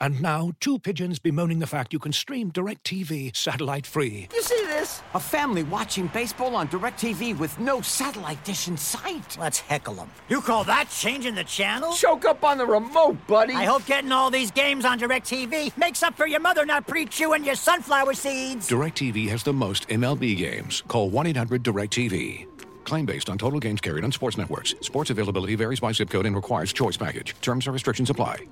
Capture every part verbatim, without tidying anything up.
And now, two pigeons bemoaning the fact you can stream DirecTV satellite-free. You see this? A family watching baseball on DirecTV with no satellite dish in sight. Let's heckle them. You call that changing the channel? Choke up on the remote, buddy. I hope getting all these games on DirecTV makes up for your mother not pre-chewing your sunflower seeds. DirecTV has the most M L B games. Call one eight hundred direct T V. Claim based on total games carried on sports networks. Sports availability varies by zip code and requires choice package. Terms and restrictions apply.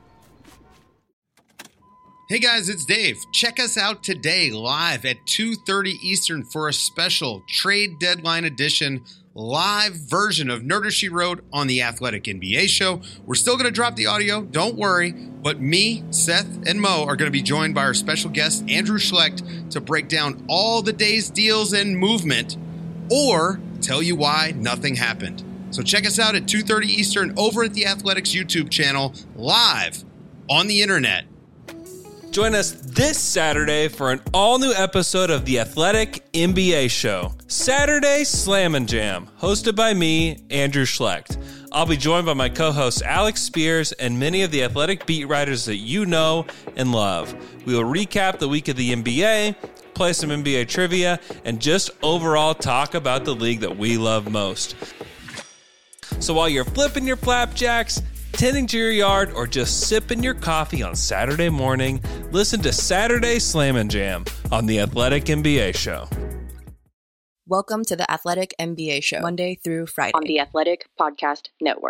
Hey guys, it's Dave. Check us out today live at two thirty Eastern for a special trade deadline edition live version of Nerder She Wrote on the Athletic N B A show. We're still going to drop the audio, don't worry, but me, Seth, and Mo are going to be joined by our special guest, Andrew Schlecht, to break down all the day's deals and movement, or tell you why nothing happened. So check us out at two thirty Eastern over at the Athletics YouTube channel, live on the internet. Join us this Saturday for an all-new episode of the Athletic N B A Show, Saturday Slam and Jam, hosted by me, Andrew Schlecht. I'll be joined by my co-host Alex Spears and many of the Athletic beat writers that you know and love. We will recap the week of the N B A, play some N B A trivia, and just overall talk about the league that we love most. So while you're flipping your flapjacks, tending to your yard, or just sipping your coffee on Saturday morning, listen to Saturday Slam and Jam on the Athletic N B A Show. Welcome to the Athletic N B A Show, Monday through Friday on the Athletic Podcast Network.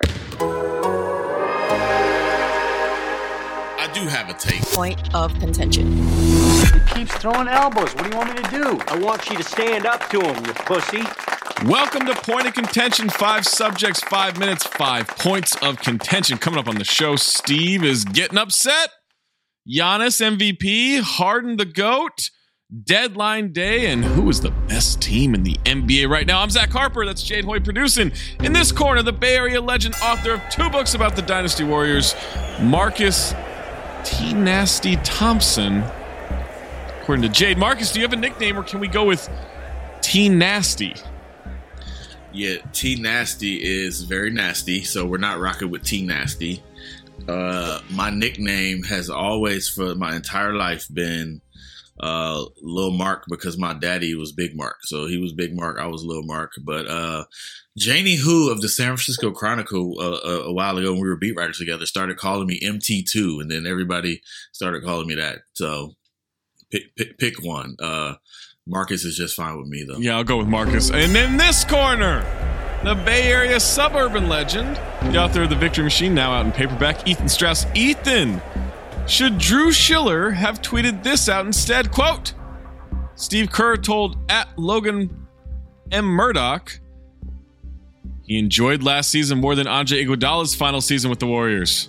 I do have a take. Point of contention. He keeps throwing elbows. What do you want me to do? I want you to stand up to him, you pussy. Welcome to Point of Contention. Five subjects, five minutes, five points of contention. Coming up on the show, Steve is getting upset. Giannis M V P, Harden the GOAT, deadline day, and who is the best team in the N B A right now? I'm Zach Harper. That's Jade Hoy producing. In this corner, the Bay Area legend, author of two books about the Dynasty Warriors, Marcus T. Nasty Thompson. According to Jade, Marcus, do you have a nickname, or can we go with T. Nasty? Yeah, T Nasty is very nasty, so we're not rocking with T Nasty. Uh, my nickname has always, for my entire life, been uh, Lil Mark, because my daddy was Big Mark. So he was Big Mark, I was Lil Mark. But uh, Janie Hu of the San Francisco Chronicle uh, a, a while ago, when we were beat writers together, started calling me M T two, and then everybody started calling me that. So pick, pick, pick one. Uh, Marcus is just fine with me, though. Yeah, I'll go with Marcus. And in this corner, the Bay Area suburban legend, the author of The Victory Machine, now out in paperback, Ethan Strauss. Ethan, should Drew Schiller have tweeted this out instead? Quote, Steve Kerr told at Logan M. Murdoch he enjoyed last season more than Andre Iguodala's final season with the Warriors.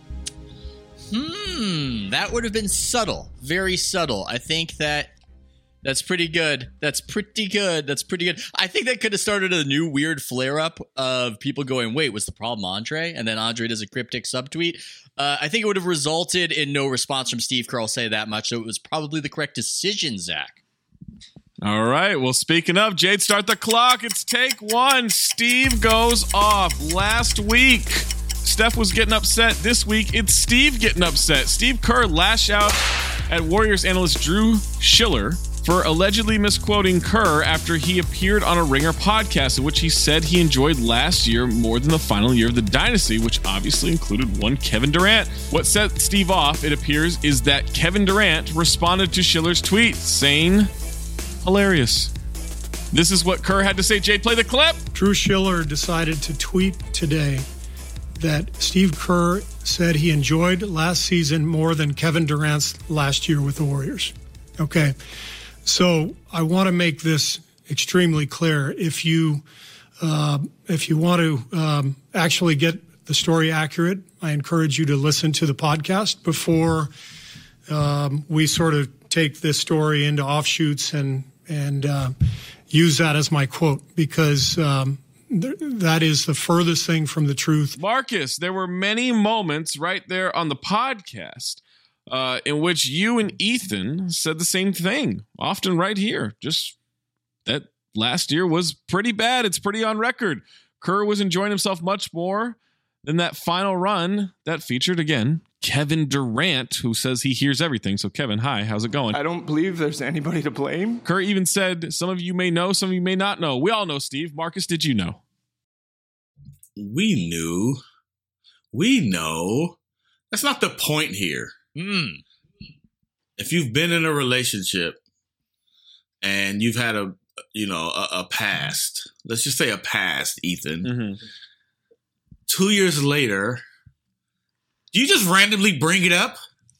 Hmm, that would have been subtle. Very subtle. I think that That's pretty good. That's pretty good. That's pretty good. I think that could have started a new weird flare-up of people going, wait, was the problem Andre? And then Andre does a cryptic subtweet. Uh, I think it would have resulted in no response from Steve Kerr, I'll say that much. So it was probably the correct decision, Zach. All right. Well, speaking of, Jade, start the clock. It's take one. Steve goes off. Last week, Steph was getting upset. This week, it's Steve getting upset. Steve Kerr lashed out at Warriors analyst Drew Schiller for allegedly misquoting Kerr after he appeared on a Ringer podcast in which he said he enjoyed last year more than the final year of the dynasty, which obviously included one Kevin Durant. What set Steve off, it appears, is that Kevin Durant responded to Schiller's tweet saying, hilarious. This is what Kerr had to say. Jade, play the clip. Drew Schiller decided to tweet today that Steve Kerr said he enjoyed last season more than Kevin Durant's last year with the Warriors. Okay. So I want to make this extremely clear. If you uh, if you want to um, actually get the story accurate, I encourage you to listen to the podcast before um, we sort of take this story into offshoots and and uh, use that as my quote, because um, th- that is the furthest thing from the truth. Marcus, there were many moments right there on the podcast Uh, in which you and Ethan said the same thing, often right here. Just that last year was pretty bad. It's pretty on record. Kerr was enjoying himself much more than that final run that featured, again, Kevin Durant, who says he hears everything. So, Kevin, hi, how's it going? I don't believe there's anybody to blame. Kerr even said, some of you may know, some of you may not know. We all know, Steve. Marcus, did you know? We knew. We know. That's not the point here. Mm. If you've been in a relationship and you've had a, you know, a, a past, let's just say a past, Ethan, mm-hmm. two years later, do you just randomly bring it up?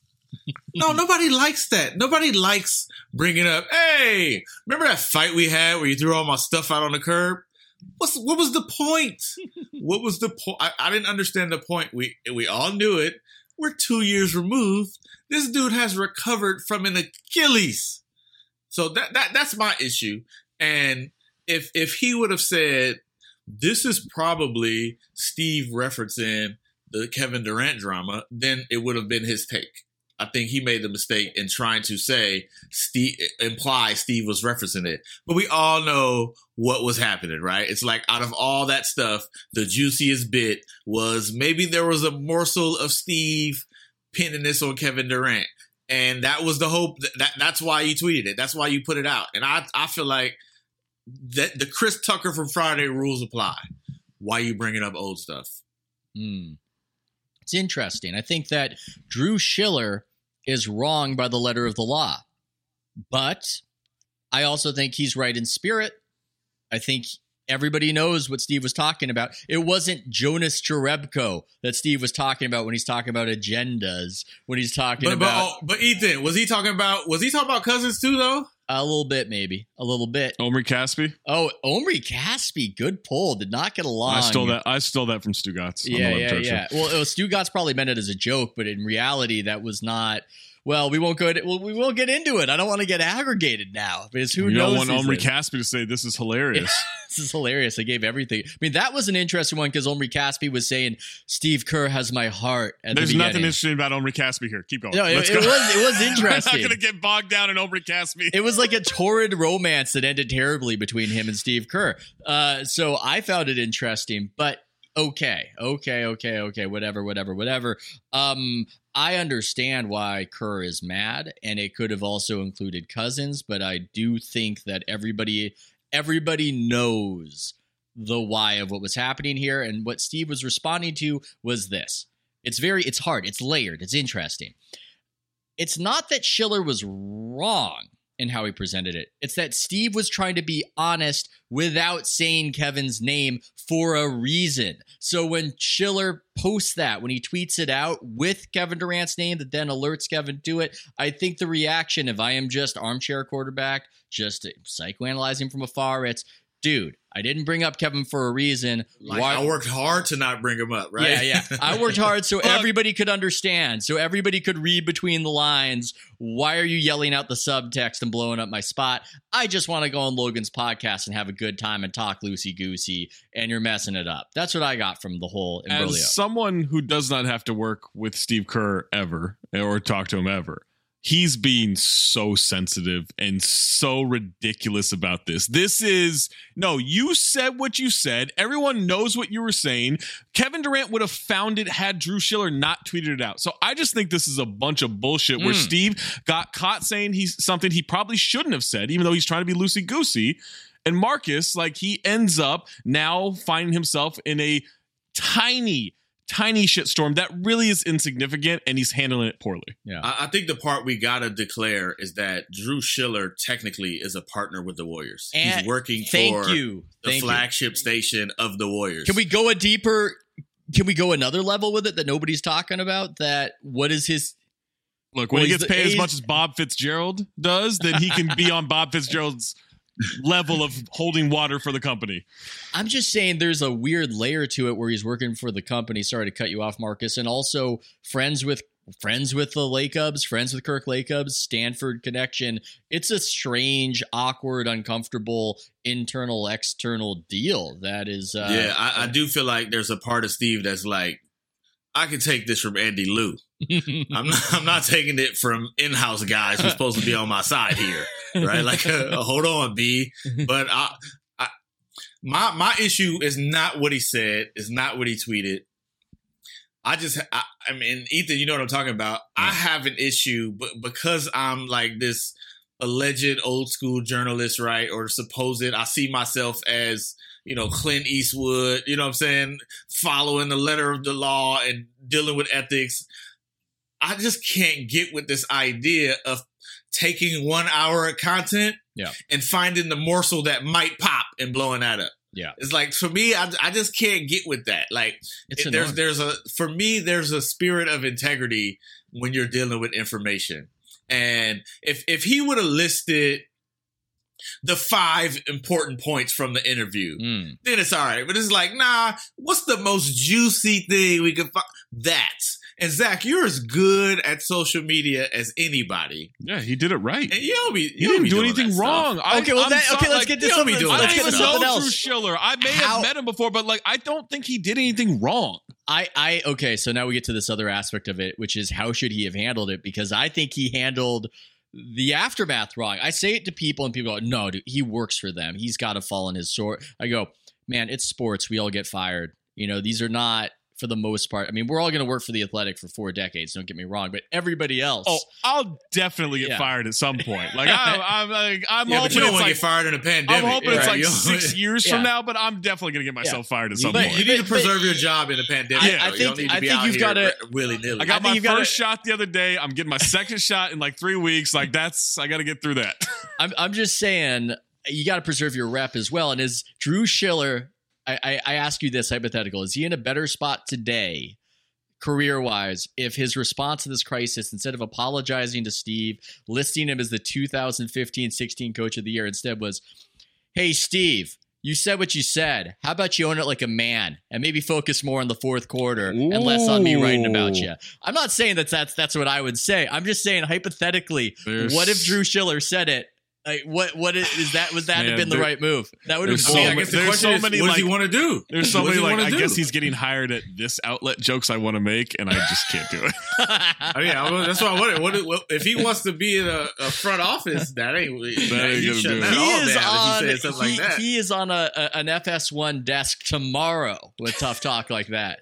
No, nobody likes that. Nobody likes bringing up, hey, remember that fight we had where you threw all my stuff out on the curb? What's, what was the point? What was the point? I, I didn't understand the point. We we all knew it. We're two years removed. This dude has recovered from an Achilles. So that that that's my issue. And if if he would have said, this is probably Steve referencing the Kevin Durant drama, then it would have been his take. I think he made the mistake in trying to say, Steve, imply Steve was referencing it. But we all know what was happening, right? It's like out of all that stuff, the juiciest bit was maybe there was a morsel of Steve pinning this on Kevin Durant. And that was the hope. That, that's why you tweeted it. That's why you put it out. And I, I feel like that the Chris Tucker from Friday rules apply. Why you bringing up old stuff? Hmm. It's interesting. I think that Drew Schiller is wrong by the letter of the law, but I also think he's right in spirit. I think everybody knows what Steve was talking about. It wasn't Jonas Jerebko that Steve was talking about when he's talking about agendas, when he's talking but, about. But, oh, but Ethan, was he talking about? Was he talking about Cousins too, though? A little bit, maybe. A little bit. Omri Caspi? Oh, Omri Caspi. Good pull. Did not get along. I stole that I stole that from Stugatz. Yeah, yeah, yeah. Well, it was, Stugatz probably meant it as a joke, but in reality, that was not. Well, we won't go. Well, we won't get into it. I don't want to get aggregated now because who you knows? You don't want Omri Caspi to say this is hilarious. This is hilarious. I gave everything. I mean, that was an interesting one because Omri Caspi was saying Steve Kerr has my heart. At There's the nothing interesting about Omri Caspi here. Keep going. No, it, it was it was interesting. I'm not going to get bogged down in Omri Caspi. It was like a torrid romance that ended terribly between him and Steve Kerr. Uh, so I found it interesting, but okay, okay, okay, okay, whatever, whatever, whatever. Um, I understand why Kerr is mad, and it could have also included Cousins, but I do think that everybody everybody knows the why of what was happening here, and what Steve was responding to was this. It's very, it's hard, it's layered, it's interesting. It's not that Schiller was wrong in how he presented it. It's that Steve was trying to be honest without saying Kevin's name for a reason. So when Schiller posts that, when he tweets it out with Kevin Durant's name that then alerts Kevin to it, I think the reaction, if I am just armchair quarterback, just psychoanalyzing from afar, it's, dude, I didn't bring up Kevin for a reason. Like, Why? I worked hard to not bring him up, right? Yeah, yeah. I worked hard so everybody could understand, so everybody could read between the lines. Why are you yelling out the subtext and blowing up my spot? I just want to go on Logan's podcast and have a good time and talk loosey-goosey, and you're messing it up. That's what I got from the whole imbroglio. As someone who does not have to work with Steve Kerr ever or talk to him ever, he's being so sensitive and so ridiculous about this. This is, no, you said what you said. Everyone knows what you were saying. Kevin Durant would have found it had Drew Schiller not tweeted it out. So I just think this is a bunch of bullshit where Mm. Steve got caught saying he's something he probably shouldn't have said, even though he's trying to be loosey-goosey. And Marcus, like, he ends up now finding himself in a tiny tiny shitstorm that really is insignificant, and he's handling it poorly. Yeah, I, I think the part we gotta declare is that Drew Schiller technically is a partner with the Warriors. And He's working thank for you. the Thank you. flagship station of the Warriors. Can we go a deeper, can we go another level with it that nobody's talking about? That what is his... Look, when Well, he he's gets the- paid as he's- much as Bob Fitzgerald does, then he can be on Bob Fitzgerald's level of holding water for the company. I'm just saying there's a weird layer to it where he's working for the company. Sorry to cut you off, Marcus. And also friends with friends with the Lakebs, friends with Kirk Lakebs, Stanford connection. It's a strange, awkward, uncomfortable internal, external deal that is... Uh, yeah, I, I do feel like there's a part of Steve that's like, I can take this from Andy Liu. I'm not, I'm not taking it from in-house guys who's supposed to be on my side here, right? Like, uh, hold on, B. But I, I, my my issue is not what he said, is not what he tweeted. I just, I, I mean, Ethan, you know what I'm talking about. Yeah. I have an issue, but because I'm like this alleged old school journalist, right, or supposed, I see myself as, you know, Clint Eastwood, you know what I'm saying, following the letter of the law and dealing with ethics. I just can't get with this idea of taking one hour of content yeah. and finding the morsel that might pop and blowing that up. Yeah, it's like for me, I, I just can't get with that. Like, it's it, there's there's a for me there's a spirit of integrity when you're dealing with information. And if if he would have listed the five important points from the interview, mm. then it's all right. But it's like, nah, what's the most juicy thing we could find? That. And Zach, you're as good at social media as anybody. Yeah, he did it right. And you don't be, you he don't didn't be do anything wrong. I, okay, well, that, okay, let's like, get to something. Let's I get don't to even something know else. Drew Schiller. I may How? have met him before, but like, I don't think he did anything wrong. I, I, okay, so now we get to this other aspect of it, which is how should he have handled it? Because I think he handled the aftermath wrong. I say it to people and people go, no, dude, he works for them. He's got to fall on his sword. I go, man, it's sports. We all get fired. You know, these are not, for the most part. I mean, we're all going to work for the Athletic for four decades. Don't get me wrong, but everybody else. Oh, I'll definitely get yeah. fired at some point. Like I, I'm, like, I'm yeah, hoping but you don't it's want to like get fired in a pandemic. I'm hoping right? it's like you six years yeah. from now, but I'm definitely going to get myself yeah. fired at some but point. You need to preserve your job in a pandemic. Yeah, I think, you don't need to I be think out you've got to willy nilly. I got I my first gotta, shot the other day. I'm getting my second shot in like three weeks. Like that's I got to get through that. I'm, I'm just saying you got to preserve your rep as well. And is Drew Schiller? I, I, I ask you this hypothetical: is he in a better spot today, career-wise, if his response to this crisis, instead of apologizing to Steve, listing him as the two thousand fifteen sixteen Coach of the Year, instead was, hey, Steve, you said what you said. How about you own it like a man and maybe focus more on the fourth quarter Ooh. and less on me writing about you? I'm not saying that that's, that's what I would say. I'm just saying, hypothetically, There's... what if Drew Schiller said it? Like what? What is, is that? Would that Man, have been the right move? That would have been. So, I guess the there's question so is, many. What like, does he want to do? There's so many. Like I do? guess he's getting hired at this outlet. Jokes I want to make, and I just can't do it. I mean, I, that's what I wondered. What, what if he wants to be in a, a front office? That ain't. That ain't gonna do it. That he all is down on. If he, said something he, like that. he is on a, a an F S one desk tomorrow with tough talk like that.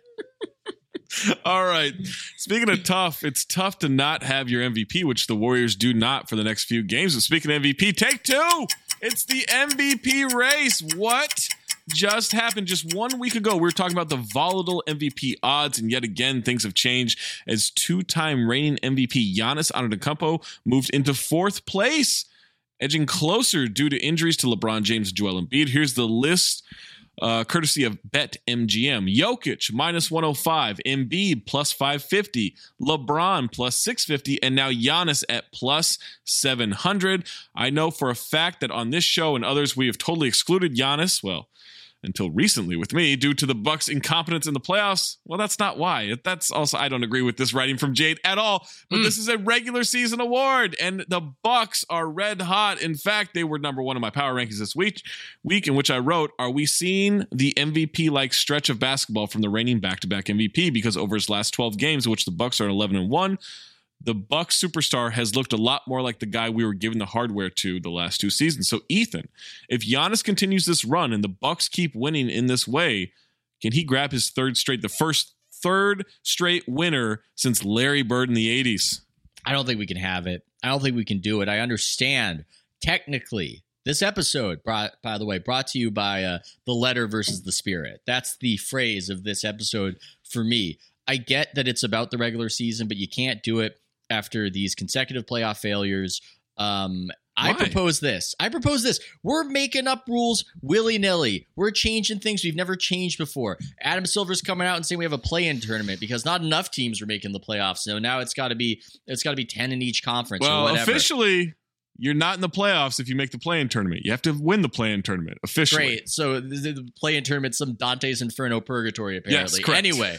All right. Speaking of tough, it's tough to not have your M V P, which the Warriors do not for the next few games. But speaking of M V P, take two. It's the M V P race. What just happened? Just one week ago, we were talking about the volatile M V P odds, and yet again, things have changed as two-time reigning M V P Giannis Antetokounmpo moved into fourth place, edging closer due to injuries to LeBron James and Joel Embiid. Here's the list. Uh, courtesy of BetMGM. Jokic, minus one oh five. Embiid, plus five fifty. LeBron, plus six fifty. And now Giannis at plus seven hundred. I know for a fact that on this show and others, we have totally excluded Giannis. Well, until recently with me, due to the Bucks' incompetence in the playoffs. Well, that's not why. That's also, I don't agree with this writing from Jade at all, but mm. this is a regular season award, and the Bucks are red hot. In fact, they were number one in my power rankings this week, week in which I wrote, are we seeing the M V P-like stretch of basketball from the reigning back-to-back M V P? Because over his last twelve games, in which the Bucks are eleven and one, the Bucks superstar has looked a lot more like the guy we were giving the hardware to the last two seasons. So, Ethan, if Giannis continues this run and the Bucks keep winning in this way, can he grab his third straight, the first third straight winner since Larry Bird in the eighties? I don't think we can have it. I don't think we can do it. I understand technically. This episode, brought, by the way, brought to you by uh, The Letter versus the Spirit. That's the phrase of this episode for me. I get that it's about the regular season, but you can't do it after these consecutive playoff failures. Um, I propose this. I propose this. We're making up rules willy-nilly. We're changing things we've never changed before. Adam Silver's coming out and saying we have a play-in tournament because not enough teams are making the playoffs. So now it's got to be it's got to be ten in each conference. Well, or whatever. Officially, you're not in the playoffs if you make the play-in tournament. You have to win the play-in tournament officially. Great. So the, the play-in tournament, some Dante's Inferno purgatory, apparently. Yes, correct. Anyway,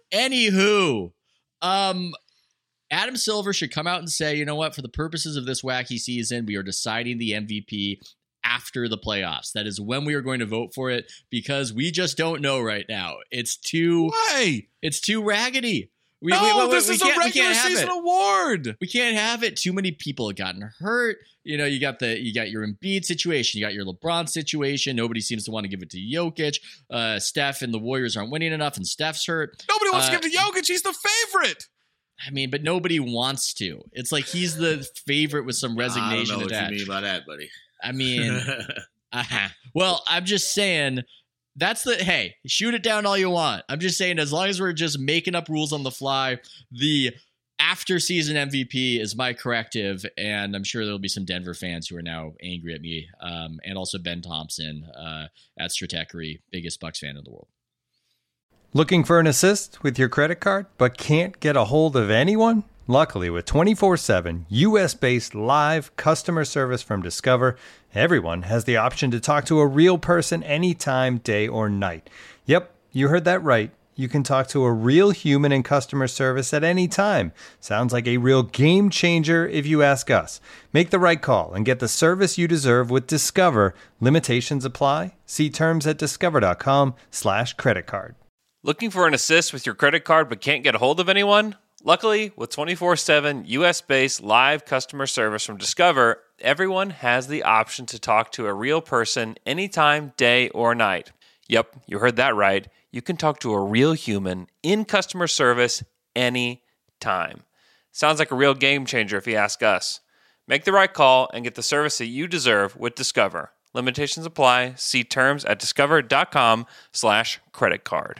anywho, um. Adam Silver should come out and say, you know what, for the purposes of this wacky season, we are deciding the M V P after the playoffs. That is when we are going to vote for it because we just don't know right now. It's too Why? It's too raggedy. We, no, we, we, this we is a can't- we regular can't have season it. award. We can't have it. Too many people have gotten hurt. You know, you got the you got your Embiid situation, you got your LeBron situation. Nobody seems to want to give it to Jokic. Uh, Steph and the Warriors aren't winning enough, and Steph's hurt. Nobody wants Uh, to give to Jokic. He's the favorite. I mean, but nobody wants to. It's like he's the favorite with some resignation I don't know attached. what you mean by that, buddy. I mean, uh-huh. Well, I'm just saying that's the hey, shoot it down all you want. I'm just saying, as long as we're just making up rules on the fly, the after season M V P is my corrective, and I'm sure there'll be some Denver fans who are now angry at me, um, and also Ben Thompson uh, at Stratechery, biggest Bucks fan in the world. Looking for an assist with your credit card, but can't get a hold of anyone? Luckily, with twenty-four seven U S-based live customer service from Discover, everyone has the option to talk to a real person anytime, day or night. Yep, you heard that right. You can talk to a real human in customer service at any time. Sounds like a real game changer if you ask us. Make the right call and get the service you deserve with Discover. Limitations apply. See terms at discover.com slash credit card. Looking for an assist with your credit card but can't get a hold of anyone? Luckily, with twenty-four seven U S-based live customer service from Discover, everyone has the option to talk to a real person anytime, day or night. Yep, you heard that right. You can talk to a real human in customer service anytime. Sounds like a real game changer if you ask us. Make the right call and get the service that you deserve with Discover. Limitations apply. See terms at discover.com slash credit card.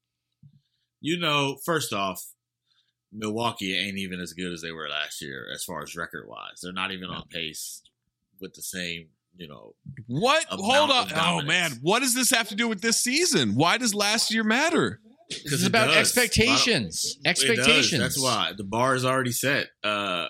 You know, first off, Milwaukee ain't even as good as they were last year as far as record-wise. They're not even on pace with the same, you know. What? amount Hold on. of Oh, dominance. man. What does this have to do with this season? Why does last year matter? This is about expectations. It does. Expectations. That's why. The bar is already set. Uh,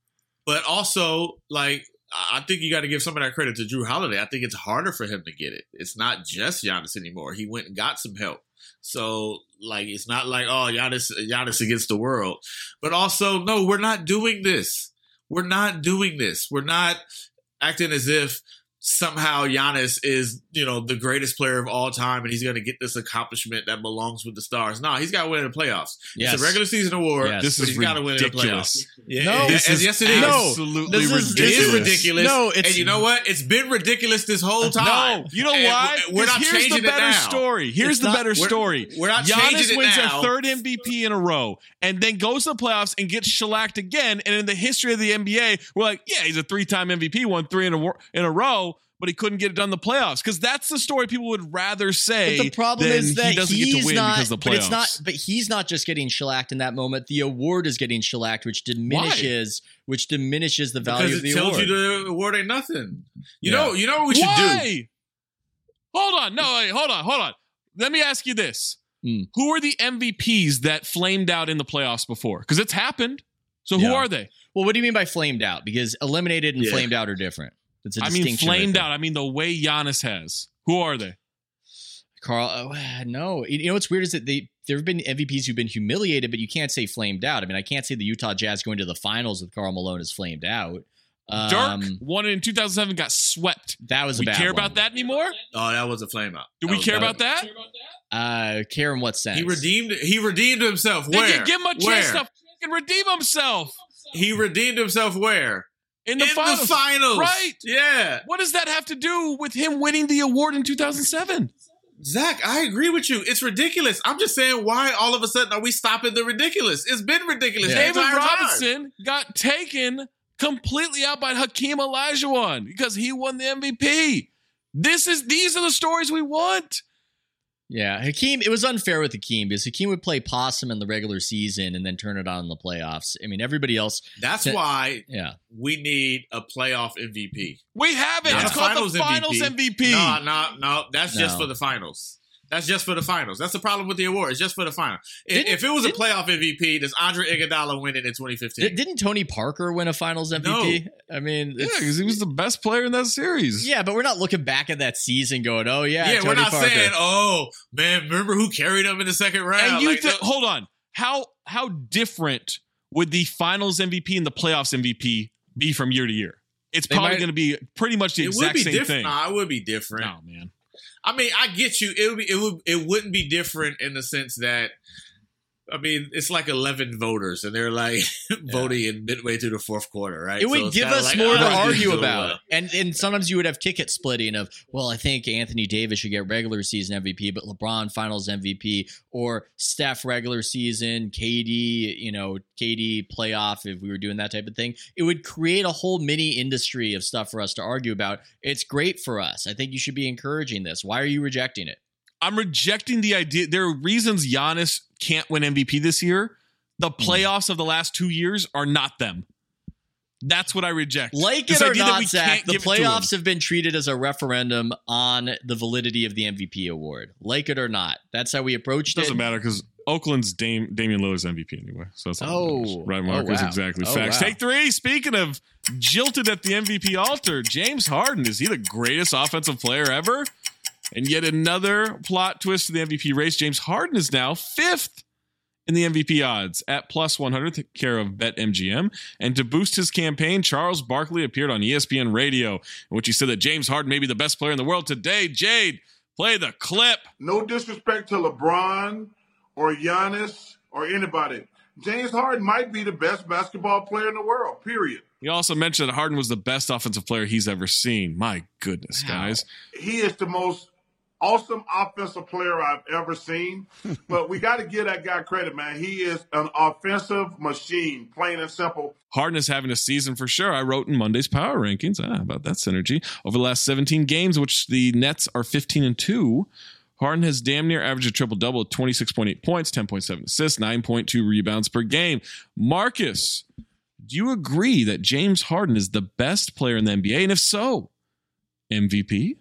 but also, like, I think you got to give some of that credit to Drew Holiday. I think it's harder for him to get it. It's not just Giannis anymore. He went and got some help. So, like, it's not like, oh, Giannis, Giannis against the world. But also, no, we're not doing this. We're not doing this. We're not acting as if somehow Giannis is, you know, the greatest player of all time and he's going to get this accomplishment that belongs with the stars. No, he's got to win in the playoffs. Yes. It's a regular season award. Yes. This but is he's got to win in the ridiculous. playoffs. Yeah, No, and- this and is yes, it is. absolutely This is- It is ridiculous. ridiculous. No, it's- and you know what? It's been ridiculous this whole time. No, you know And why? We're, we're not 'Cause here's changing the better it now. story. Here's It's the not- better we're- story. We're not Giannis changing it wins now. their third M V P in a row and then goes to the playoffs and gets shellacked again. And in the history of the N B A, we're like, yeah, he's a three-time M V P, won three in a, wor- in a row, but he couldn't get it done in the playoffs. Because that's the story people would rather say. But the problem than is that he doesn't he's get to win not. because of the but playoffs. it's not. But he's not just getting shellacked in that moment. The award is getting shellacked, which diminishes, which diminishes the value Because of the it tells award. you the award ain't nothing. You Yeah. know, you know what we should do? Why? Hold on. No, wait, hold on. Hold on. Let me ask you this. Mm. Who are the M V Ps that flamed out in the playoffs before? Because it's happened. So who Yeah. are they? Well, what do you mean by flamed out? Because eliminated and Yeah. flamed out are different. It's a I mean, distinction. right flamed there. out. I mean, the way Giannis has. Who are they? Carl, oh, no. You know what's weird is that they there have been M V Ps who've been humiliated, but you can't say flamed out. I mean, I can't say the Utah Jazz going to the finals with Karl Malone is flamed out. Um, Dirk won it in two thousand seven, got swept. That was a we bad care one. about that anymore? Oh, that was a flame out. Do That we was care bad. about that? Uh, care in what sense? He redeemed. He redeemed himself. They Where? can give him a Where? chance to fucking redeem himself He redeemed himself. Where? in the in finals. the finals. Right. Yeah. What does that have to do with him winning the award in two thousand seven? Zach, I agree with you. It's ridiculous. I'm just saying, why all of a sudden are we stopping the ridiculous? It's been ridiculous. the David entire time. Robinson got taken completely out by Hakeem Olajuwon because he won the M V P. This is these are the stories we want. Yeah, Hakeem, it was unfair with Hakeem because Hakeem would play possum in the regular season and then turn it on in the playoffs. I mean, everybody else. That's T- why Yeah. we need a playoff M V P. We have it. Not It's a called the Finals M V P. No, no, no. That's just No. for the finals. That's just for the finals. That's the problem with the award. It's just for the final. If, Didn't- if it was a didn't- playoff M V P, does Andre Iguodala win it in twenty fifteen? Di- Didn't Tony Parker win a Finals M V P? I mean, Yeah, it's- because he was the best player in that series. yeah, but we're not looking back at that season going, "Oh yeah, Yeah, Tony we're not Parker." saying, oh man, remember who carried him in the second round? And you Like, thi- no- hold on. How how different would the Finals M V P and the playoffs M V P be from year to year? It's They probably might- going to be pretty much the it would exact be same different. thing. Nah, it would be different. No, man. I mean, I get you. It would be. It would. It wouldn't be different in the sense that I mean, it's like eleven voters, and they're like yeah. voting in midway through the fourth quarter, right? It would so give us like, more oh, to argue about. Well. And and sometimes you would have ticket splitting of, well, I think Anthony Davis should get regular season M V P, but LeBron finals M V P, or Steph regular season, K D, you know, K D playoff, if we were doing that type of thing. It would create a whole mini industry of stuff for us to argue about. It's great for us. I think you should be encouraging this. Why are you rejecting it? I'm rejecting the idea. There are reasons Giannis can't win M V P this year. The playoffs of the last two years are not them. That's what I reject. Like this it or idea not, that we Zach, can't the give it to him. playoffs have been treated as a referendum on the validity of the M V P award. Like it or not. That's how we approached it. it. Doesn't matter because Oakland's Dame, Damian Lillard's M V P anyway. So that's oh, right, Marcus. Oh, wow. Exactly. Oh, Facts. wow. Take three. Speaking of jilted at the M V P altar, James Harden, is he the greatest offensive player ever? And yet another plot twist to the M V P race. James Harden is now fifth in the M V P odds at plus one hundred, care of BetMGM. And to boost his campaign, Charles Barkley appeared on E S P N Radio, in which he said that James Harden may be the best player in the world today. Jade, play the clip. No disrespect to LeBron or Giannis or anybody. James Harden might be the best basketball player in the world, period. He also mentioned that Harden was the best offensive player he's ever seen. My goodness, wow. guys. He is the most awesome offensive player I've ever seen. But we got to give that guy credit, man. He is an offensive machine, plain and simple. Harden is having a season for sure. I wrote in Monday's power rankings ah, about that synergy. Over the last seventeen games, which the Nets are fifteen and two, Harden has damn near averaged a triple-double with twenty-six point eight points, ten point seven assists, nine point two rebounds per game. Marcus, do you agree that James Harden is the best player in the N B A? And if so, M V P?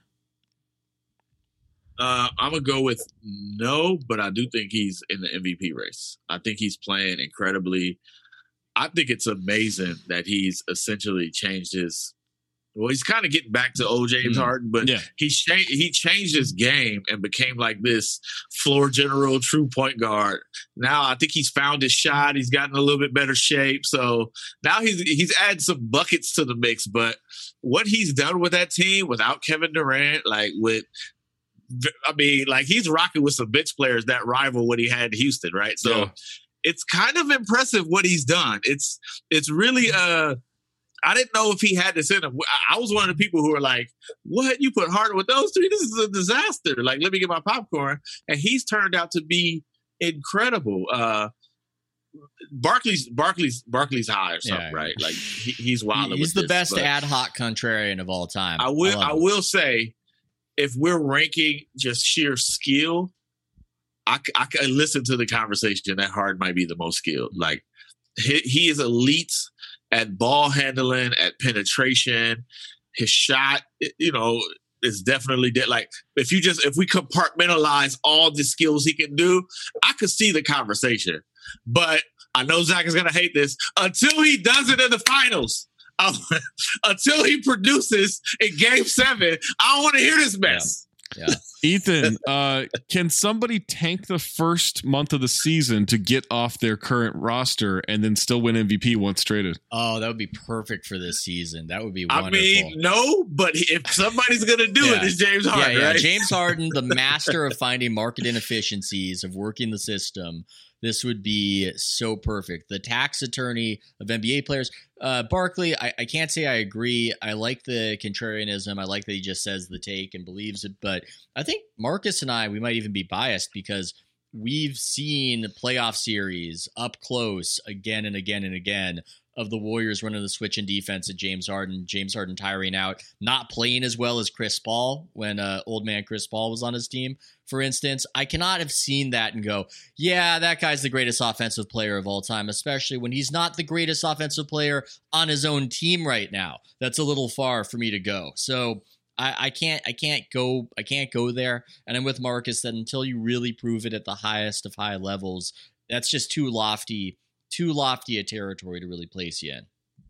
Uh, I'm going to go with no, but I do think he's in the M V P race. I think he's playing incredibly. I think it's amazing that he's essentially changed his – well, he's kind of getting back to old James mm-hmm. Harden, but yeah. he, cha- he changed his game and became like this floor general, true point guard. Now I think he's found his shot. He's gotten a little bit better shape. So now he's he's added some buckets to the mix. But what he's done with that team without Kevin Durant, like with – I mean, like he's rocking with some bench players that rival what he had in Houston, right? So yeah. it's kind of impressive what he's done. It's it's really uh I didn't know if he had this in him. I was one of the people who were like, "What? You put Harden with those three? This is a disaster." Like, let me get my popcorn. And he's turned out to be incredible. Uh Barkley's Barkley's Barkley's high or something, yeah. right? Like he, he's wild. He's the this, best ad hoc contrarian of all time. I will I, I will say. If we're ranking just sheer skill, I, I can listen to the conversation that Harden might be the most skilled. Like he, he is elite at ball handling, at penetration. His shot, you know, is definitely de- like if you just if we compartmentalize all the skills he can do, I could see the conversation. But I know Zach is gonna hate this until he does it in the finals. Um, until he produces in game seven, I don't want to hear this mess. Yeah. yeah. Ethan, uh, can somebody tank the first month of the season to get off their current roster and then still win M V P once traded? Oh, that would be perfect for this season. That would be wonderful. I mean, no, but if somebody's going to do yeah. it, it's James Harden, yeah, yeah. right? James Harden, the master of finding market inefficiencies, of working the system. This would be so perfect. The tax attorney of N B A players. Uh, Barkley, I, I can't say I agree. I like the contrarianism. I like that he just says the take and believes it. But I think Marcus and I, we might even be biased because we've seen playoff series up close again and again and again of the Warriors running the switch in defense at James Harden, James Harden tiring out, not playing as well as Chris Paul when uh, old man Chris Paul was on his team, for instance. I cannot have seen that and go, yeah, that guy's the greatest offensive player of all time, especially when he's not the greatest offensive player on his own team right now. That's a little far for me to go. So I, I can't, I can't go, I can't go there. And I'm with Marcus that until you really prove it at the highest of high levels, that's just too lofty. Too lofty a territory to really place you in.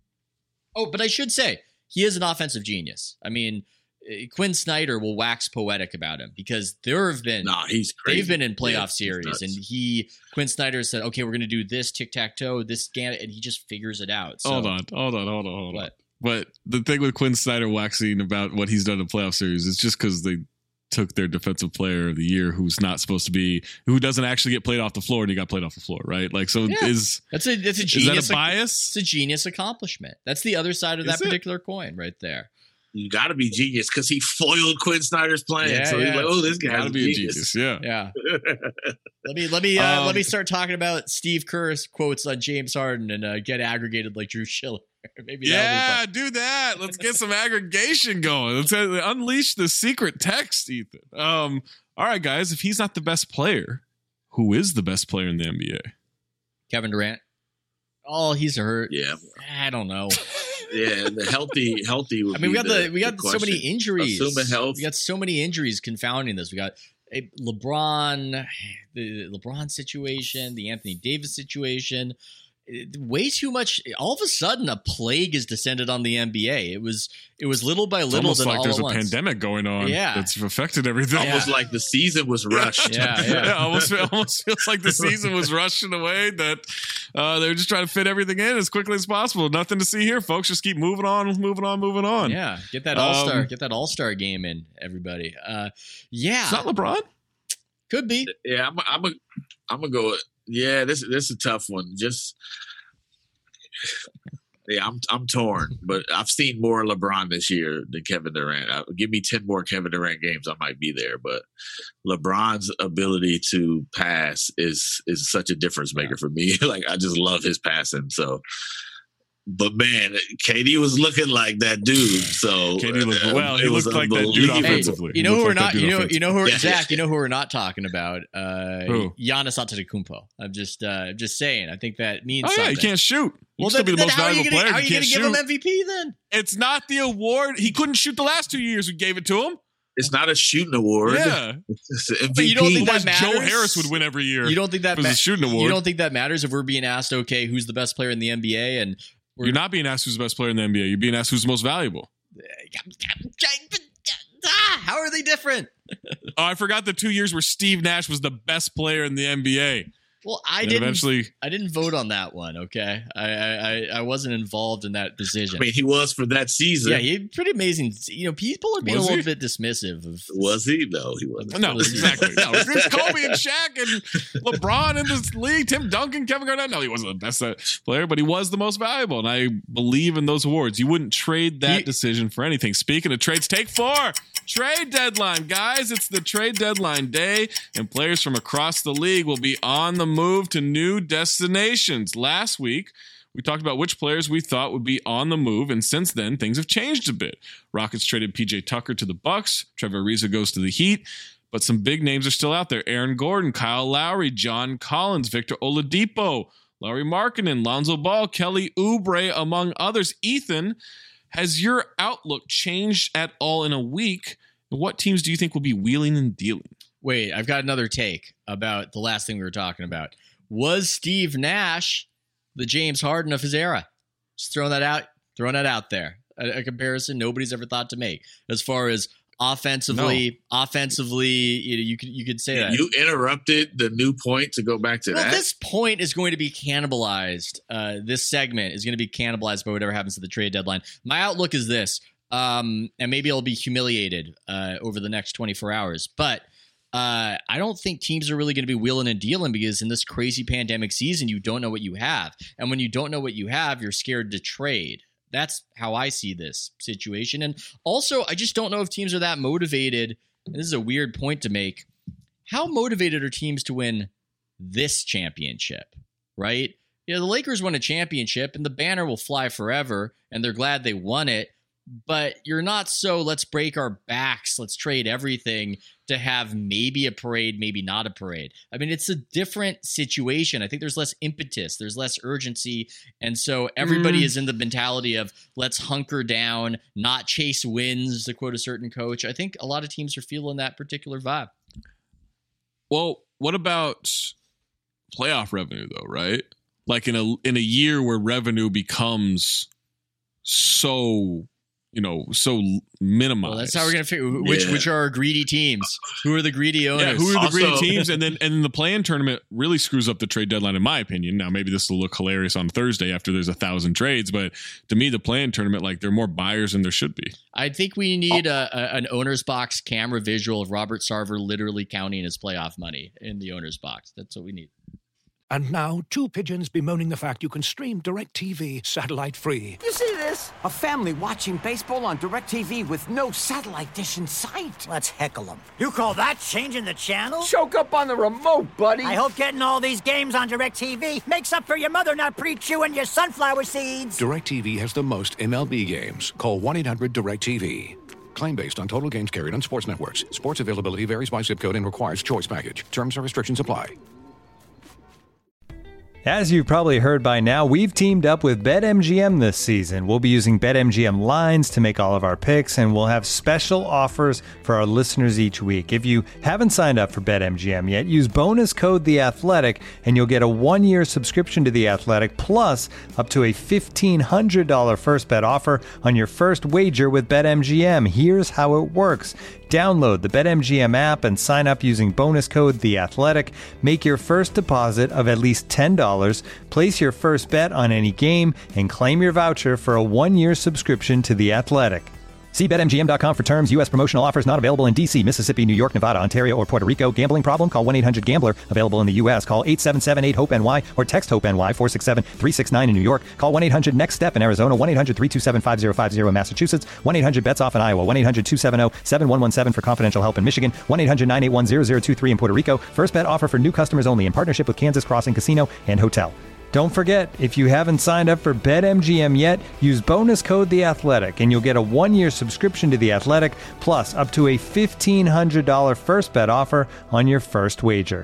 Oh, but I should say, he is an offensive genius. I mean, Quinn Snyder will wax poetic about him because there have been, nah, he's crazy. They've been in playoff yeah, series, and he, Quinn Snyder said, okay, we're going to do this tic-tac-toe, this scan, and he just figures it out. So, hold on, hold on, hold on, hold what? on. But the thing with Quinn Snyder waxing about what he's done in playoff series is just because they took their defensive player of the year, who's not supposed to be, who doesn't actually get played off the floor, and he got played off the floor, right? Like, so Yeah. is That's a that's a genius is that a bias? It's a genius accomplishment. That's the other side of Is that it? particular coin right there. You got to be genius because he foiled Quinn Snyder's plan. Yeah, so yeah. he's like, oh, this guy's Gotta a be a genius. genius, yeah. Yeah. Let me let me uh, Um, let me start talking about Steve Kerr's quotes on James Harden and uh, get aggregated like Drew Schiller. Maybe Yeah, that'll be do that. Let's get some aggregation going. Let's uh, unleash the secret text, Ethan. Um, all right, guys. If he's not the best player, who is the best player in the N B A? fun. Kevin Durant. Oh, he's hurt. Yeah. I don't know. Yeah, the healthy, healthy. Would I mean, we be got the, we got the so many question. injuries. Assuming health. We got so many injuries confounding this. We got a LeBron, the LeBron situation, the Anthony Davis situation. It- Way too much. All of a sudden, a plague has descended on the N B A. It was it was little by It's little. almost Then like all there's at a once. pandemic going on. Yeah. That's affected everything. Almost like the season was rushed. Yeah, yeah. almost, almost feels like the season was rushed in a way that uh, they're just trying to fit everything in as quickly as possible. Nothing to see here, folks. Just keep moving on, moving on, moving on. Yeah, get that all star, Um, get that all star game in, everybody. Uh, yeah, It's not LeBron. could be. Yeah, I'm. I'm. A, I'm gonna go. Yeah, this this is a tough one. Just. Yeah, I'm I'm torn, but I've seen more LeBron this year than Kevin Durant. Uh, give me ten more Kevin Durant games, I might be there. But LeBron's ability to pass is is such a difference maker for me. Like I just love his passing. So, but man, K D was looking like that dude. So K D looked- uh, well, he it was looked like that dude unbelievable. offensively. You He know who looked we're like that not. dude You know. offensively. You know who Yeah. Zach. You know who we're not talking about. Uh, Who? Giannis Antetokounmpo. I'm just. Uh, I'm just saying. I think that means. Oh yeah, something. he can't shoot. He Well, can still be then, the then most how are you valuable gonna, player. how are He you can't going to give him shoot. M V P then? It's not the award. He couldn't shoot the last two years. We gave it to him. It's not a shooting award. Yeah. It's an M V P. But you don't think that Otherwise, Joe matters? Harris would win every year. You don't think that if it was ma- a shooting award? You don't think that matters if we're being asked, okay, who's the best player in the N B A, and we're You're not being asked who's the best player in the N B A. You're being asked who's the most valuable. ah, how are they different? Oh, I forgot the two years where Steve Nash was the best player in the N B A. Well, I And didn't. eventually- I didn't vote on that one. Okay, I I, I- I wasn't involved in that decision. I mean, he was for that season. yeah, he pretty amazing. You know, people are being Was a he? little bit dismissive of. Was he? No, he wasn't. No, exactly. No, it's Kobe and Shaq and LeBron in this league, Tim Duncan, Kevin Garnett. No, he wasn't the best uh, player, but he was the most valuable, and I believe in those awards. You wouldn't trade that He- decision for anything. Speaking of trades, take four. Trade deadline, guys. It's the trade deadline day, and players from across the league will be on the move to new destinations. Last week, we talked about which players we thought would be on the move, and since then, things have changed a bit. Rockets traded P J Tucker to the Bucks. Trevor Ariza goes to the Heat. But some big names are still out there. Aaron Gordon, Kyle Lowry, John Collins, Victor Oladipo, Larry Markkinen, Lonzo Ball, Kelly Oubre, among others. Ethan, has your outlook changed at all in a week? What teams do you think will be wheeling and dealing? Wait, I've got another take about the last thing we were talking about. Was Steve Nash the James Harden of his era? Just throwing that out, throwing that out there. A, a comparison nobody's ever thought to make as far as offensively. Offensively, you, know, you could you could say that. You interrupted the new point to go back to Well, that. this point is going to be cannibalized. Uh, this segment is going to be cannibalized by whatever happens to the trade deadline. My outlook is this, um, and maybe I'll be humiliated uh, over the next twenty-four hours, but uh, I don't think teams are really going to be wheeling and dealing because in this crazy pandemic season, you don't know what you have. And when you don't know what you have, you're scared to trade. That's how I see this situation. And also, I just don't know if teams are that motivated. And this is a weird point to make. How motivated are teams to win this championship, right? You know, the Lakers won a championship and the banner will fly forever and they're glad they won it. But you're not so let's break our backs, let's trade everything to have maybe a parade, maybe not a parade. I mean, it's a different situation. I think there's less impetus, there's less urgency. And so everybody Mm. is in the mentality of let's hunker down, not chase wins, to quote a certain coach. I think a lot of teams are feeling that particular vibe. Well, what about playoff revenue though, right? Like in a in a year where revenue becomes so you know, so minimized. Well, that's how we're gonna figure which Yeah. which are our greedy teams. Who are the greedy owners? Yeah, who are the Also- greedy teams? And then and the play-in tournament really screws up the trade deadline, in my opinion. Now, maybe this will look hilarious on Thursday after there's a thousand trades, but to me, the play-in tournament, like, there are more buyers than there should be. I think we need a, a, an owner's box camera visual of Robert Sarver literally counting his playoff money in the owner's box. That's what we need. And now, two pigeons bemoaning the fact you can stream DirecTV satellite free. You see this? A family watching baseball on DirecTV with no satellite dish in sight. Let's heckle them. You call that changing the channel? Choke up on the remote, buddy. I hope getting all these games on DirecTV makes up for your mother not pre-chewing your sunflower seeds. DirecTV has the most M L B games. Call one eight hundred direct T V. Claim based on total games carried on sports networks. Sports availability varies by zip code and requires choice package. Terms and restrictions apply. As you've probably heard by now, we've teamed up with BetMGM this season. We'll be using BetMGM lines to make all of our picks, and we'll have special offers for our listeners each week. If you haven't signed up for BetMGM yet, use bonus code The Athletic, and you'll get a one-year subscription to The Athletic, plus up to a fifteen hundred dollars first bet offer on your first wager with BetMGM. Here's how it works. Download the BetMGM app and sign up using bonus code The Athletic. Make your first deposit of at least ten dollars. Place your first bet on any game and claim your voucher for a one-year subscription to The Athletic. See Bet M G M dot com for terms. U S promotional offers not available in D C, Mississippi, New York, Nevada, Ontario, or Puerto Rico. Gambling problem? Call one eight hundred gambler. Available in the U S. Call eight seven seven eight hope N Y or text HOPE-NY four six seven three six nine in New York. Call one eight hundred next step in Arizona. one eight hundred three two seven five zero five zero in Massachusetts. one eight hundred bets off in Iowa. one eight hundred two seven zero seven one one seven for confidential help in Michigan. one eight hundred nine eight one zero zero two three in Puerto Rico. First bet offer for new customers only in partnership with Kansas Crossing Casino and Hotel. Don't forget, if you haven't signed up for BetMGM yet, use bonus code The Athletic, and you'll get a one-year subscription to The Athletic, plus up to a fifteen hundred dollars first bet offer on your first wager.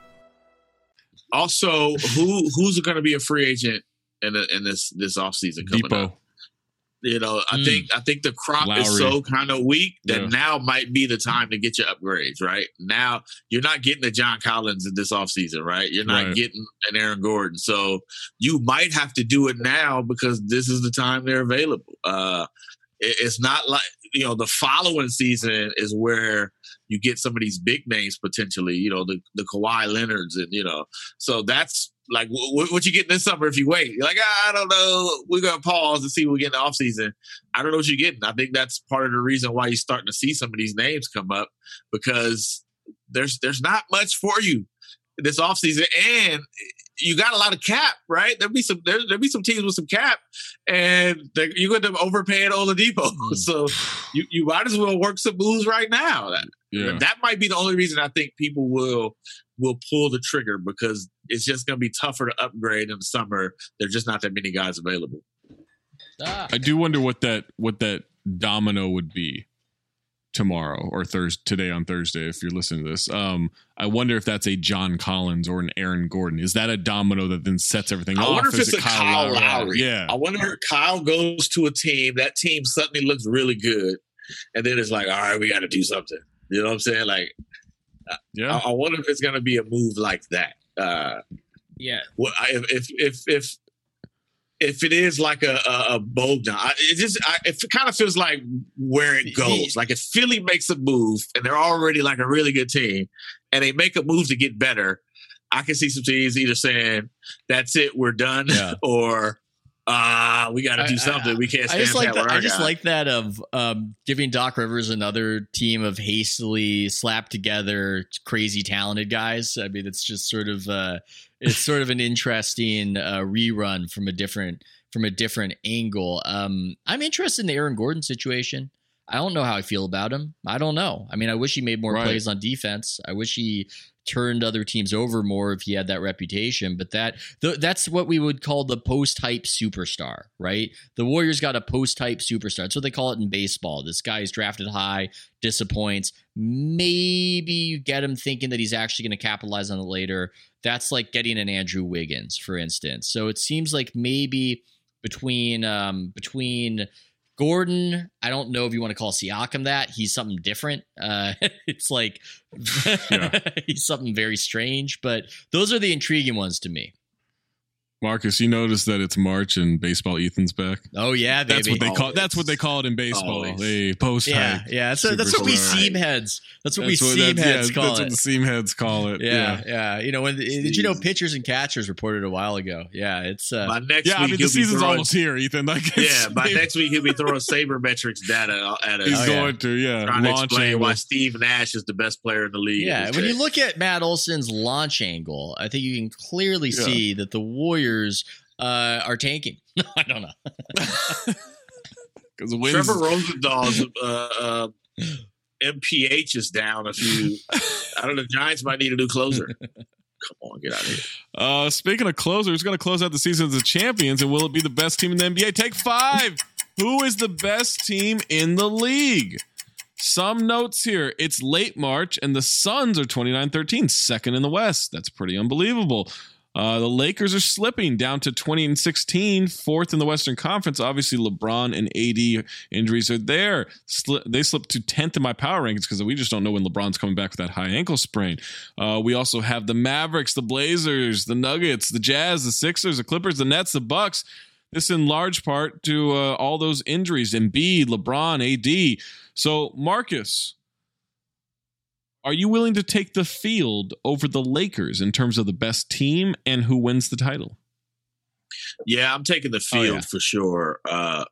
Also, who who's going to be a free agent in the, in this this offseason coming Depot. up? You know, I Mm. think I think the crop Lowry. is so kind of weak that Yeah. now might be the time to get your upgrades, right? Now you're not getting a John Collins in this offseason, right? You're not Right. getting an Aaron Gordon. So you might have to do it now because this is the time they're available. Uh, it- it's not like, you know, the following season is where you get some of these big names potentially, you know, the, the Kawhi Leonards and, you know, so that's like w- what you get this summer if you wait. You're like, ah, I don't know. We're going to pause and see what we get in the offseason. I don't know what you're getting. I think that's part of the reason why you're starting to see some of these names come up because there's there's not much for you this offseason. And you got a lot of cap, right? There'll be some there, there'll be some teams with some cap, and you're going to overpay at Oladipo. Mm. So you, you might as well work some moves right now. That, Yeah. that might be the only reason I think people will will pull the trigger because it's just going to be tougher to upgrade in the summer. There's just not that many guys available. Ah. I do wonder what that what that domino would be tomorrow or Thursday today on Thursday if you're listening to this. Um, I wonder if that's a John Collins or an Aaron Gordon. Is that a domino that then sets everything I off? wonder if Is it's it a Kyle Lowry. Lowry. Yeah. I wonder if Kyle goes to a team, that team suddenly looks really good, and then it's like, all right, we got to do something. You know what I'm saying? Like, yeah. I, I wonder if it's going to be a move like that. Uh, yeah. Well, I, if if if if it is like a a, a Bogdan, I, it just I, it kind of feels like where it goes. Like if Philly makes a move and they're already like a really good team, and they make a move to get better, I can see some teams either saying that's it, we're done, yeah. or uh we got to do something. I, we can't. Stand I just like that. that. I just guy. like that of um, giving Doc Rivers another team of hastily slapped together, crazy talented guys. I mean, it's just sort of uh, it's sort of an interesting uh, rerun from a different from a different angle. Um, I'm interested in the Aaron Gordon situation. I don't know how I feel about him. I don't know. I mean, I wish he made more right. plays on defense. I wish he turned other teams over more if he had that reputation, but that th- that's what we would call the post-hype superstar, right? The Warriors got a post-hype superstar. That's what they call it in baseball. This guy is drafted high, disappoints. Maybe you get him thinking that he's actually going to capitalize on it later. That's like getting an Andrew Wiggins, for instance. So it seems like maybe between um, between Gordon, I don't know if you want to call Siakam that. He's something different. Uh, it's like yeah. he's something very strange, but those are the intriguing ones to me. Marcus, you notice that it's March and baseball Ethan's back? Oh yeah, baby. That's what they Always. call that's what they call it in baseball. Always. Hey, post Yeah, hike. yeah. So that's what we seam heads. That's what we seam heads call That's it. what the seam heads call it. Yeah, Yeah. yeah. You know, when did you know pitchers and catchers reported a while ago? Yeah, it's uh, By next Yeah, I week, mean he'll the be season's throwing- almost here, Ethan. Like it's- Yeah, by next week he'll be throwing sabermetrics data at us. He's Oh, yeah. going to, yeah. Trying to Launch explain angle. why Steve Nash is the best player in the league. yeah. these When you days. look at Matt Olson's launch angle, I think you can clearly Yeah. see that the Warriors uh, are tanking. I don't know. Because the wins. Trevor Rosenthal's uh, uh, M P H is down a few. I don't know. The Giants might need a new closer. Come on, get out of here. Uh, speaking of closers, who's going to close out the season as the champions, and will it be the best team in the N B A? Take five. Who is the best team in the league? Some notes here. It's late March, and the Suns are twenty-nine thirteen, second in the West. That's pretty unbelievable. Uh, the Lakers are slipping down to twenty and sixteen, fourth in the Western Conference. Obviously, LeBron and A D injuries are there. Sli- they slipped to tenth in my power rankings because we just don't know when LeBron's coming back with that high ankle sprain. Uh, we also have the Mavericks, the Blazers, the Nuggets, the Jazz, the Sixers, the Clippers, the Nets, the Bucks. This in large part to uh, all those injuries, Embiid, LeBron, A D. So, Marcus, are you willing to take the field over the Lakers in terms of the best team and who wins the title? Yeah, I'm taking the field Oh, yeah. for sure. Uh,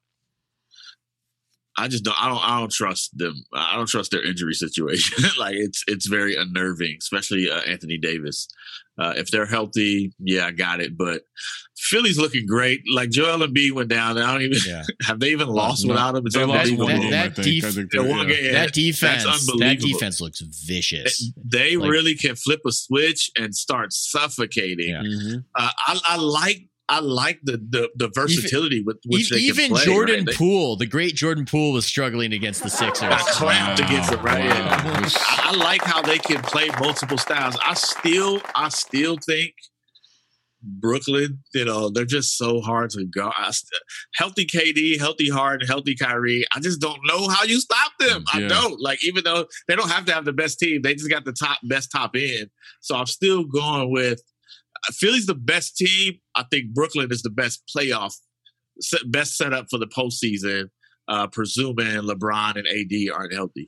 I just don't. I don't. I don't trust them. I don't trust their injury situation. Like it's it's very unnerving, especially uh, Anthony Davis. Uh, if they're healthy, yeah, I got it. But Philly's looking great. Like Joel Embiid went down. I don't even Yeah. have they even lost No, without him. It's they lost unbelievable. one that, game, that, I think. def- I think Yeah, they- one yeah. game. Yeah, that defense, that's that unbelievable. defense looks vicious. They Like- really can flip a switch and start suffocating. Yeah. Mm-hmm. Uh, I, I like I like the the, the versatility with which E- they even can play, Jordan right? They- Poole, the great Jordan Poole, was struggling against the Sixers. got clamped Wow. against it, right? Wow. Yeah. I, I like how they can play multiple styles. I still, I still think Brooklyn, you know, they're just so hard to guard. I st- healthy K D, healthy Harden, healthy Kyrie. I just don't know how you stop them. I Yeah. don't. Like, even though they don't have to have the best team, they just got the top best top end. So I'm still going with Philly's the best team. I think Brooklyn is the best playoff, set, best setup for the postseason, uh, presuming LeBron and A D aren't healthy.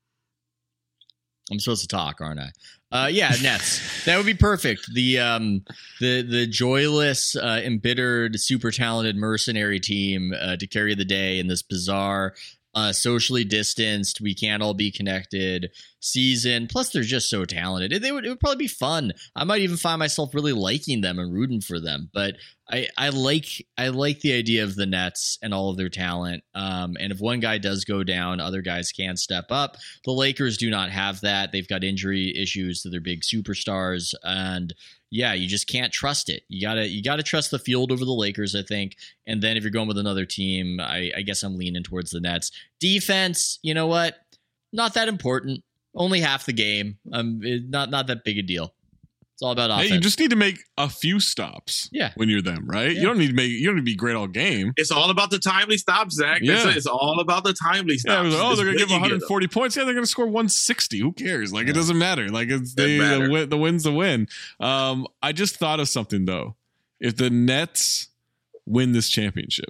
I'm supposed to talk, aren't I? Uh, yeah, Nets. That would be perfect. The um, the the joyless, uh, embittered, super talented mercenary team uh, to carry the day in this bizarre, uh, socially distanced, we can't all be connected season. Plus, they're just so talented. It, they would, it would probably be fun. I might even find myself really liking them and rooting for them. But I, I like I like the idea of the Nets and all of their talent. Um, and if one guy does go down, other guys can step up. The Lakers do not have that. They've got injury issues to their big superstars, and yeah, you just can't trust it. You gotta you gotta trust the field over the Lakers, I think. And then if you're going with another team, I, I guess I'm leaning towards the Nets. Defense, you know what? Not that important. Only half the game. Um, it, not not that big a deal. It's all about offense. Hey, you just need to make a few stops. Yeah. When you're them, right? Yeah. You don't need to make. You don't need to be great all game. It's all about the timely stops, Zach. Yeah. That's it. It's all about the timely stops. Yeah, it was like, oh, It's they're gonna when give you get one hundred forty points. Yeah, they're gonna score one sixty. Who cares? Like, it doesn't matter. Like, it's they, Doesn't matter. the, win, the win's the win. Um, I just thought of something though. If the Nets win this championship,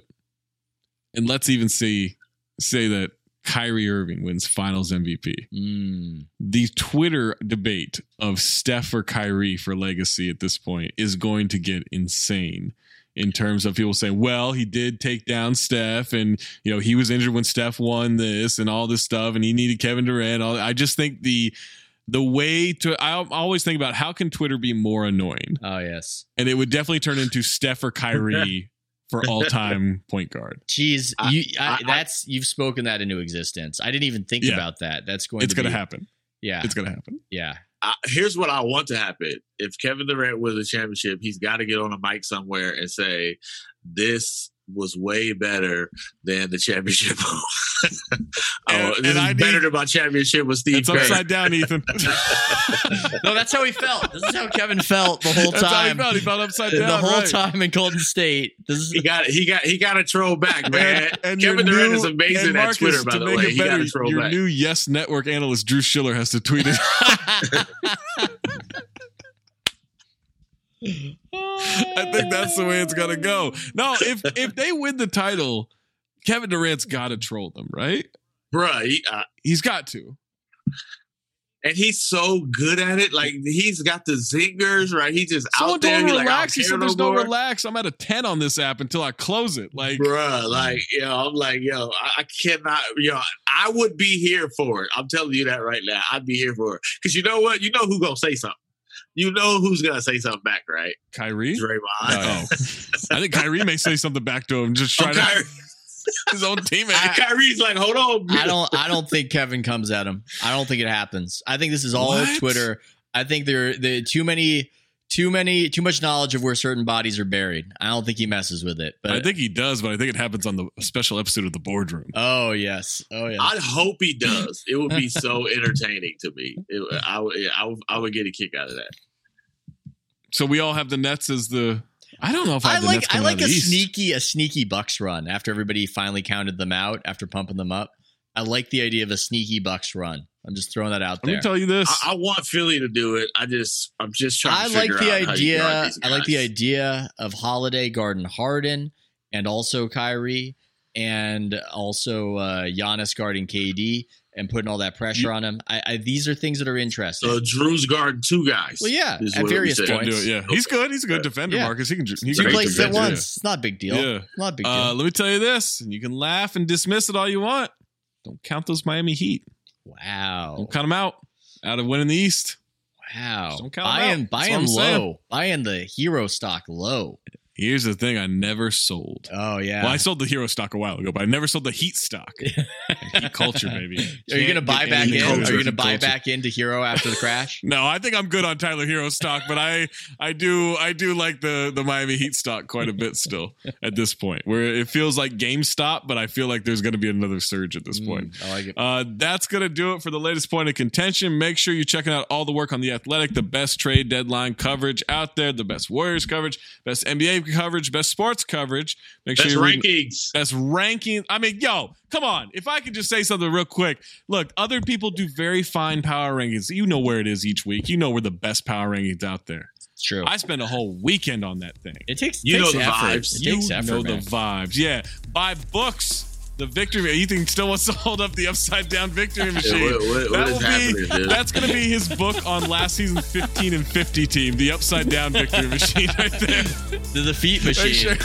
and let's even see say that Kyrie Irving wins Finals M V P. Mm. The Twitter debate of Steph or Kyrie for legacy at this point is going to get insane in terms of people saying, well, he did take down Steph and, you know, he was injured when Steph won this and all this stuff and he needed Kevin Durant. All, I just think the the way to, I always think about how can Twitter be more annoying? Oh, yes. And it would definitely turn into Steph or Kyrie for all-time point guard. Jeez, I- you, I, I- that's you've spoken that into existence. I didn't even think Yeah. about that. That's going It's to going to be, happen. Yeah, It's going to happen. yeah. I, here's what I want to happen. If Kevin Durant wins a championship, he's got to get on a mic somewhere and say, this was way better than the championship. oh, And- this and is I better need- than my championship with Steve It's Kerr. upside down, Ethan. No, that's how he felt. This is how Kevin felt the whole That's how he time. felt. He felt upside the down, whole right. time in Golden State. This is He got he got he got to troll back, man. And, and your Kevin Durant new- is amazing and at Marcus, Twitter, by to the make way. it He got better, to troll your back. new Yes Network analyst Drew Schiller has to tweet it. I think that's the way it's gonna go. No, if if they win the title, Kevin Durant's got to troll them, right? Bruh, he, uh, he's got to. And he's so good at it. Like, he's got the zingers, right? He just Someone out there. told him He's relax. like, He said, "There's no relax. I'm at a ten on this app until I close it." Like, bruh, like, yo, I'm like, yo, I, I cannot, yo, I would be here for it. I'm telling you that right now. I'd be here for it. Because you know what? You know who's going to say something. You know who's going to say something back, right? Kyrie? Draymond. Oh. I think Kyrie may say something back to him. Just try Oh, to Kyrie. his own teammate. Kyrie's like, hold on. I don't. I don't think Kevin comes at him. I don't think it happens. I think this is all What? Twitter. I think there there too many, too many, too much knowledge of where certain bodies are buried. I don't think he messes with it. But I think he does, but I think it happens on the special episode of The Boardroom. Oh yes. Oh yeah. I hope he does. It would be so entertaining to me. It, I, would- I, would- I would get a kick out of that. So we all have the Nets as the. I don't know if I, I have the like Nets I coming like out a of the East. sneaky a sneaky Bucks run after everybody finally counted them out after pumping them up. I like the idea of a sneaky Bucks run. I'm just throwing that out Let there. me tell you this. I, I want Philly to do it. I just, I'm just trying I to like figure the out how you guard idea. these I like the guys. idea of Holiday guarding Harden and also Kyrie and also uh, Giannis guarding K D and putting all that pressure on him. I, I these are things that are interesting. So Drew's guarding two guys. Well, yeah, is at what we various said. points. Do it, yeah, he's good. He's a good defender, Yeah. Marcus. He can. He Two can places at defend, once. It's not a big deal. Yeah. Not a big deal. Uh, let me tell you this, and you can laugh and dismiss it all you want. Don't count those Miami Heat. Wow. Don't count them out. Out of winning the East. Wow. Just don't count 'em Buying out. That's buying what I'm saying. low. Buying the hero stock low. Here's the thing: I never sold. Oh yeah. Well, I sold the hero stock a while ago, but I never sold the Heat stock. Heat culture, baby. Are you going to buy Can't back get in? anything Are closer you going to to buy culture. back into Hero after the crash? No, I think I'm good on Tyler Hero stock, but I I do I do like the the Miami Heat stock quite a bit still at this point, where it feels like GameStop, but I feel like there's going to be another surge at this point. I like it. Uh, that's going to do it for the latest point of contention. Make sure you're checking out all the work on The Athletic, the best trade deadline coverage out there, the best Warriors coverage, best N B A coverage, best sports coverage. Make Best sure you're reading- rankings. Best ranking. I mean, yo, come on. If I could just say something real quick. Look, other people do very fine power rankings. You know where it is each week. You know where the best power rankings out there. It's true. I spend a whole weekend on that thing. It takes You takes know the effort. vibes. It You takes effort, know man. the vibes. Yeah. Buy books. The victory. Ethan still wants to hold up the upside down victory machine. what- what- what that is will happening, be. dude? That's going to be his book on last season's fifteen and fifty team, the upside down victory machine, right there. The defeat Make machine. sure,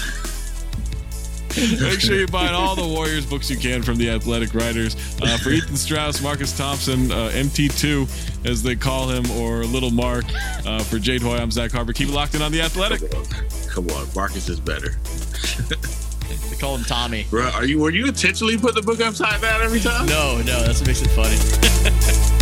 make sure you're buying all the Warriors books you can from the Athletic writers. Uh, for Ethan Strauss, Marcus Thompson, uh, M T two, as they call him, or Little Mark. Uh, for Jade Hoy, I'm Zach Harper. Keep it locked in on the Athletic. Come on, Marcus is better. They call him Tommy. Bro, are you? Were you intentionally putting the book upside down every time? No, no, that's what makes it funny.